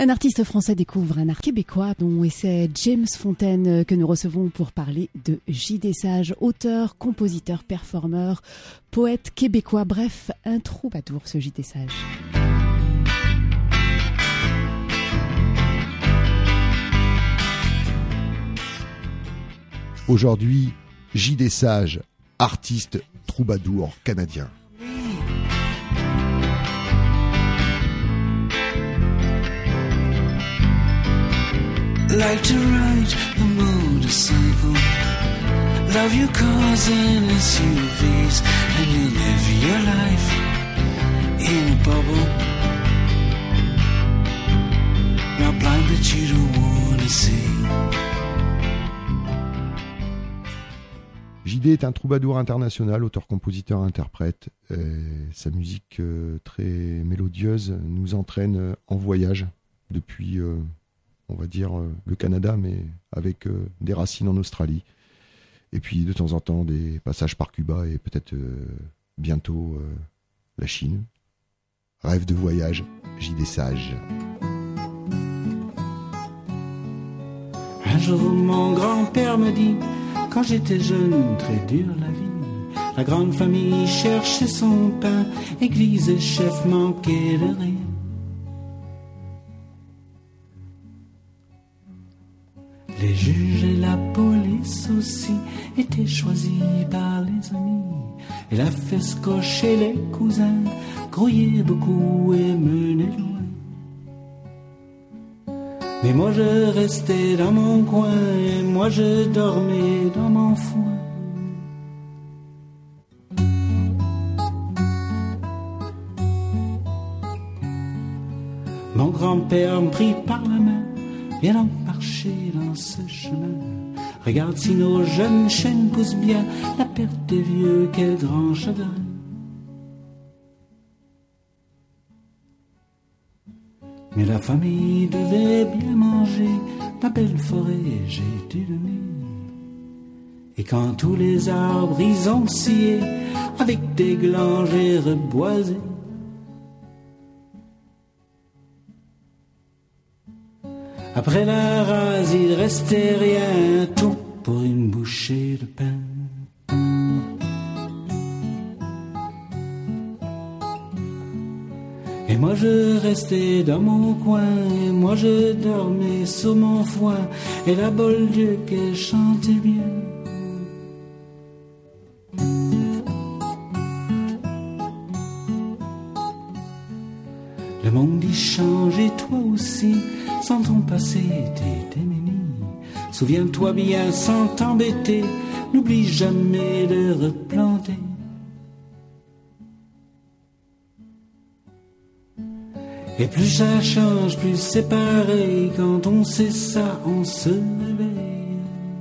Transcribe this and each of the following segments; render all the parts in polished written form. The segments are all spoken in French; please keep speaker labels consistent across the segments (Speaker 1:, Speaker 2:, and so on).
Speaker 1: Un artiste français découvre un art québécois dont c'est James Fontaine que nous recevons pour parler de J.D. Sage, auteur, compositeur, performeur, poète québécois, bref, un troubadour ce J.D. Sage.
Speaker 2: Aujourd'hui, J.D. Sage, artiste troubadour canadien.
Speaker 3: Like to ride the motorcycle, love your cars and SUVs, and you live your life in a bubble. Not blind but you don't wanna see.
Speaker 2: J.D. est un troubadour international, auteur, compositeur, interprète. Sa musique très mélodieuse nous entraîne en voyage depuis, on va dire, le Canada, mais avec des racines en Australie. Et puis de temps en temps des passages par Cuba et peut-être bientôt la Chine. Rêve de voyage, J.D. Sage.
Speaker 3: Un jour mon grand-père me dit, quand j'étais jeune, très dure la vie. La grande famille cherchait son pain, église et chef manquaient de rien. Les juges et la police aussi étaient choisis par les amis. Et la fesse cochait les cousins, grouillaient beaucoup et menaient loin. Mais moi je restais dans mon coin et moi je dormais dans mon foin. Mon grand-père me prit par la main, viens donc marcher dans ce chemin. Regarde si nos jeunes chaînes poussent bien, la perte des vieux, quel grand chagrin. Mais la famille devait bien manger, ma belle forêt j'ai dû donner. Et quand tous les arbres ils ont scié, avec des glands j'ai reboisé. Après la rase il restait rien, tout pour une bouchée de pain. Et moi je restais dans mon coin, et moi je dormais sur mon foin, et la Boldieu qu'elle chantait bien. Le monde y change et toi aussi, sans ton passé t'es démuni. Souviens-toi bien sans t'embêter, n'oublie jamais de replanter. Et plus ça change, plus c'est pareil. Quand on sait ça, on se réveille.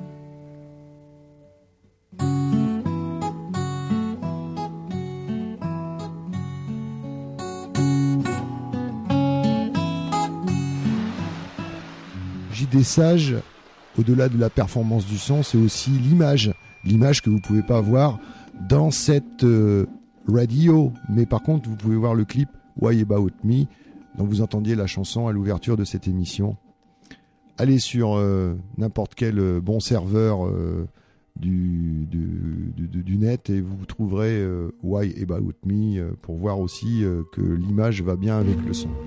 Speaker 2: J.D. Sage, au-delà de la performance du son, c'est aussi l'image. L'image que vous ne pouvez pas voir dans cette radio. Mais par contre, vous pouvez voir le clip Why About Me, dont vous entendiez la chanson à l'ouverture de cette émission. Allez sur n'importe quel bon serveur du net et vous trouverez Why About Me pour voir aussi que l'image va bien avec le son.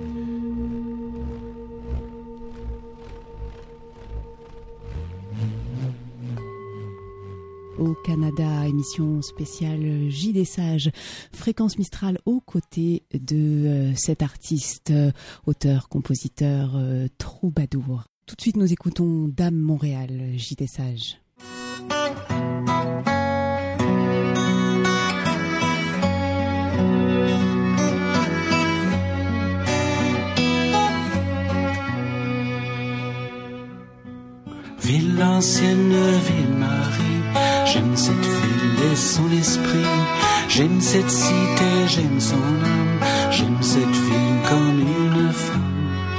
Speaker 1: Au Canada, émission spéciale J.D. Sage, Fréquence Mistral aux côtés de cet artiste, auteur, compositeur, troubadour. Tout de suite, nous écoutons Dame Montréal, J.D. Sage.
Speaker 3: Ville ancienne, ville Marie, j'aime cette ville et son esprit. J'aime cette cité, j'aime son âme. J'aime cette ville comme une femme.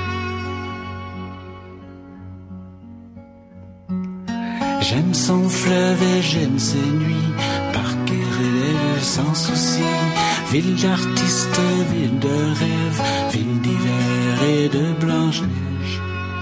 Speaker 3: J'aime son fleuve et j'aime ses nuits, parc et relève sans souci. Ville d'artistes, ville de rêve, ville d'hiver près de Blanche-Neige.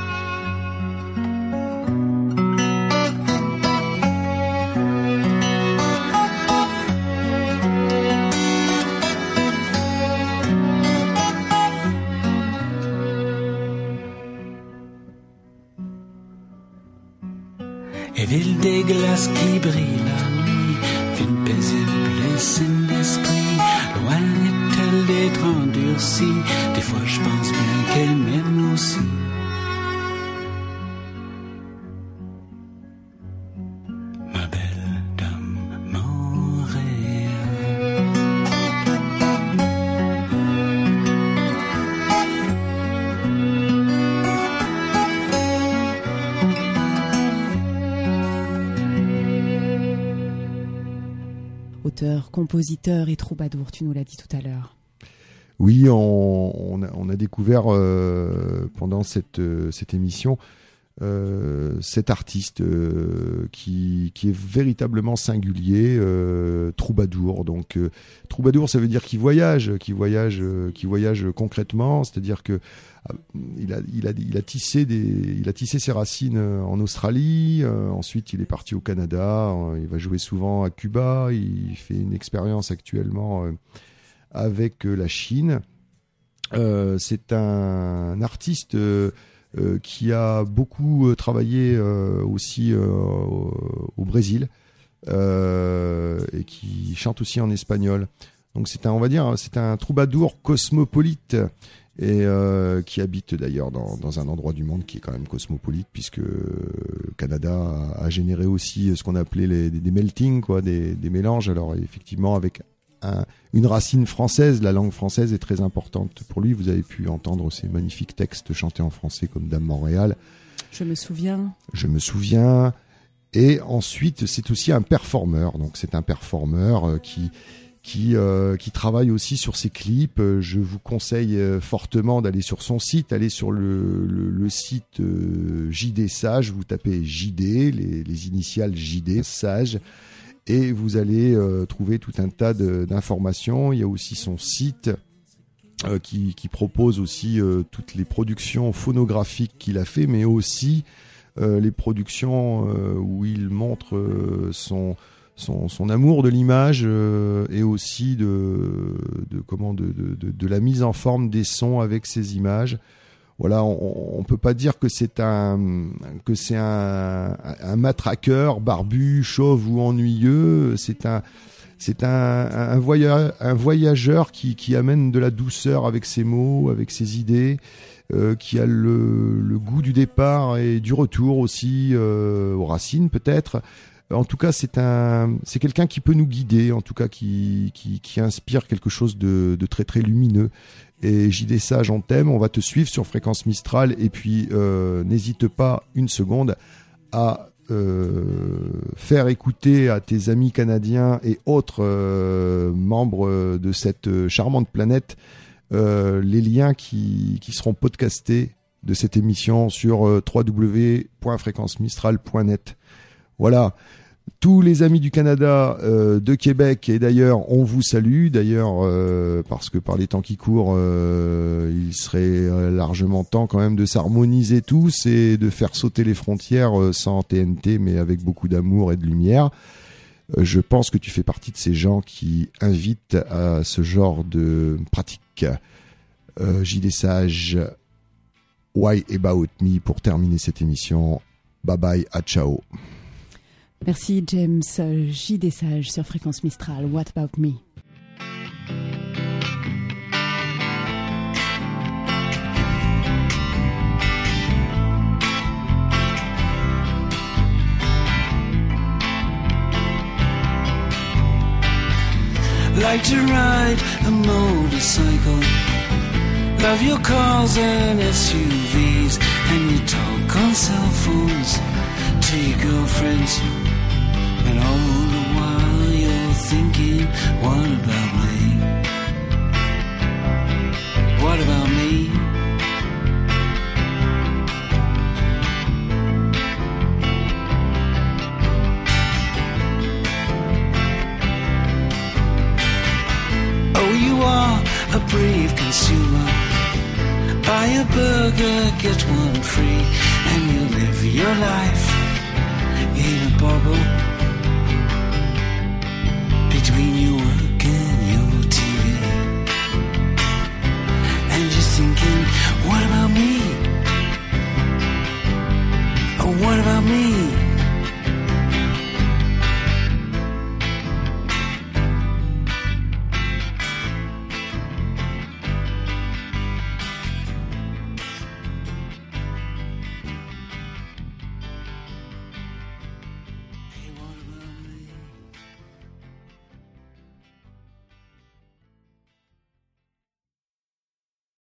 Speaker 3: Et ville des glaces qui brillent la nuit, ville paisible et saine d'esprit, loin est-elle d'être endurcie, des fois je pense bien qu'elle m'aime aussi. Ma belle dame Montréal.
Speaker 1: Auteur, compositeur et troubadour, tu nous l'as dit tout à l'heure.
Speaker 2: Oui, on a découvert pendant cette émission cet artiste qui est véritablement singulier, troubadour. Donc troubadour, ça veut dire qu'il voyage concrètement, c'est-à-dire que il a tissé ses racines en Australie, ensuite il est parti au Canada, il va jouer souvent à Cuba, il fait une expérience actuellement avec la Chine. C'est un artiste qui a beaucoup travaillé aussi au Brésil et qui chante aussi en espagnol. Donc c'est un troubadour cosmopolite et qui habite d'ailleurs dans un endroit du monde qui est quand même cosmopolite, puisque le Canada a généré aussi ce qu'on appelait des melting, quoi, des mélanges. Alors effectivement avec une racine française, la langue française est très importante pour lui. Vous avez pu entendre ces magnifiques textes chantés en français comme Dame Montréal. Je me souviens. Et ensuite, c'est aussi un performeur. Donc, c'est un performeur qui travaille aussi sur ses clips. Je vous conseille fortement d'aller sur son site, aller sur le site JD Sage. Vous tapez JD, les initiales JD Sage. Et vous allez trouver tout un tas d'informations. Il y a aussi son site qui propose aussi toutes les productions phonographiques qu'il a fait, mais aussi les productions où il montre son amour de l'image et aussi de la mise en forme des sons avec ces images. Voilà, on peut pas dire que c'est un matraqueur barbu, chauve ou ennuyeux. C'est un voyageur qui amène de la douceur avec ses mots, avec ses idées, qui a le goût du départ et du retour aussi, aux racines peut-être. En tout cas, c'est quelqu'un qui peut nous guider, en tout cas qui inspire quelque chose de très très lumineux. Et JD Sage, on t'aime, on va te suivre sur Fréquence Mistral, et puis n'hésite pas une seconde à faire écouter à tes amis canadiens et autres membres de cette charmante planète les liens qui seront podcastés de cette émission sur www.fréquencemistral.net. Voilà. Tous les amis du Canada, de Québec et d'ailleurs, on vous salue. D'ailleurs, parce que par les temps qui courent, il serait largement temps quand même de s'harmoniser tous et de faire sauter les frontières sans TNT, mais avec beaucoup d'amour et de lumière. Je pense que tu fais partie de ces gens qui invitent à ce genre de pratique. JD Sage, Why About Me pour terminer cette émission. Bye bye, à ciao.
Speaker 1: Merci James. JD Sage sur Fréquence Mistral. What About Me?
Speaker 3: Like to ride a motorcycle, love your cars and SUVs, and you talk on cell phones to your girlfriends. And all the while you're thinking, what about me? What about me? Oh, you are a brave consumer. Buy a burger, get one free, and you live your life in a bubble between your work